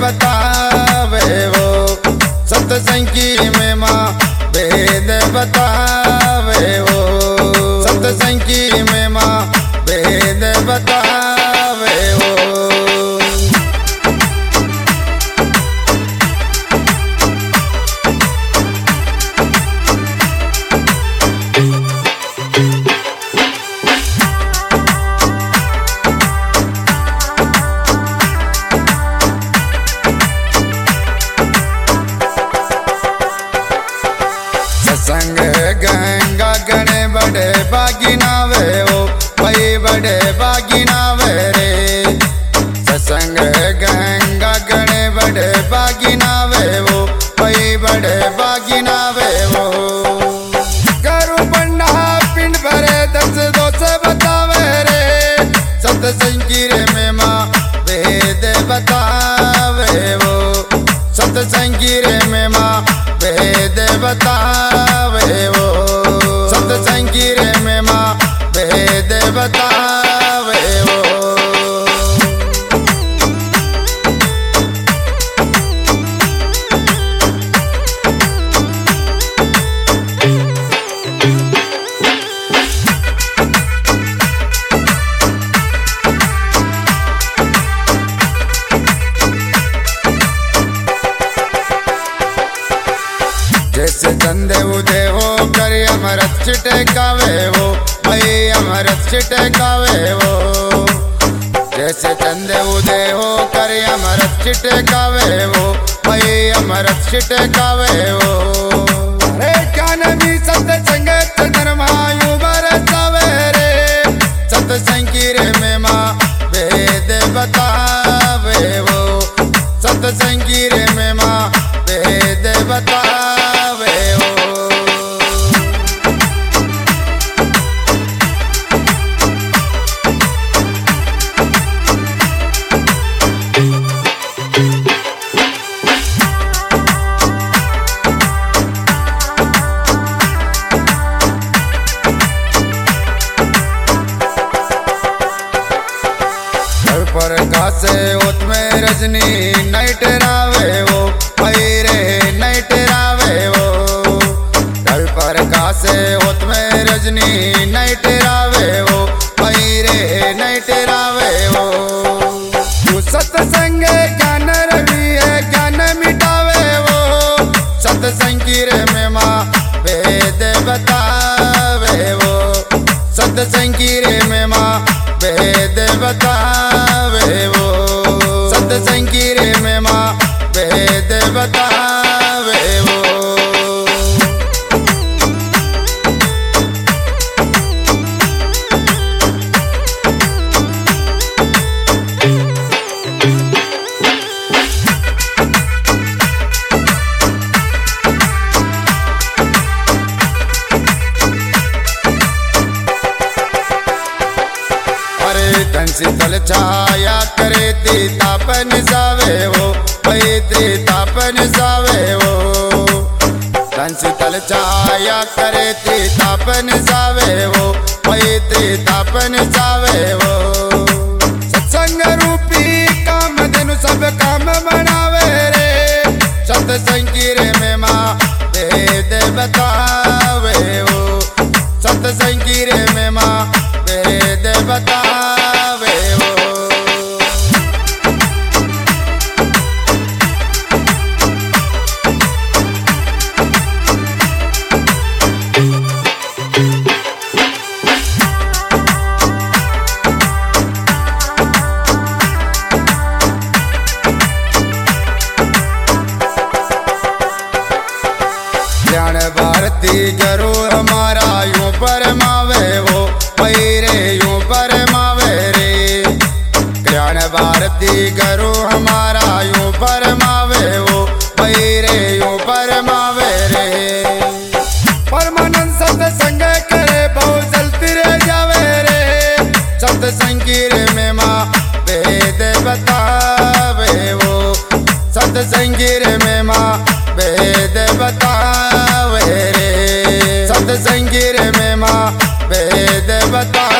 बतावे वो, सत्संग की महिमा भेद बतावे वो, सत्संग की महिमा भेद बतावे वो। सत्संग गंगा गणे बड़े बागी नावे वो, भाई बड़े बागी नावे रे। सत्संग गंगा गणे बड़े बागी नावे वो, भाई बड़े बागी नावे वो। करू बन्ना पिंड भरे दस दोष बतावे रे, सत्संग की रे महिमा भेद बतावे वो, सत्संग की रे महिमा भेद बतावे वो, सत्संग की रे महिमा भेद बतावे वो। जैसे चंदे उदय हो कर अमृत छिटकावे वो, भाई अमृत छिटकावे वो। जैसे चंदे उदय हो कर अमृत छिटकावे वो, भाई अमृत छिटकावे वो। अरे ज्ञान भी सत्संग चंद्रमायु बरसावे रे, सत्संग की रे महिमा भेद बतावे वो, सत्संग की रे महिमा भेद बतावे वो। पर कासे ओत में रजनी नाइट रावे वो, भाई रे नाइट रावे वो। घर पर कासे ओत में रजनी नाइट रावे वो, भाई रे नाइट रावे वो। तू सत्संग ज्ञान रवि है ज्ञान मिटावे वो, सत्संग की रे महिमा भेद बतावे वो, सत्संग की रे महिमा भेद बतावे वो, सत्संग की रे महिमा भेद बतावे वो। धन शीतल छाया करे ती तापन सावे वो, भाई ती तापन सावे वो। धन शीतल छाया करे ती तापन सावे वो, भाई ती तापन सावे वो। सत्संग रूपी काम धनु सब काम बनावे रे, सत्संग की रे महिमा भेद बतावे वो, सत्संग की रे महिमा भेद बतावे वो। ज्ञान भारती जरो हमारा यूं परमावे वो, भाई रे यूं परमावे रे। ज्ञान भारती करो हमारा यूं परमावे वो, भाई रे यूं परमावे रे। परमानंद सत्संग करे बहु जलती रह जावे रे, सत्संग की रे महिमा भेद बतावे वो, सत्संग की रे महिमा भेद बतावे रे, सत्संग की रे महिमा भेद बतावे।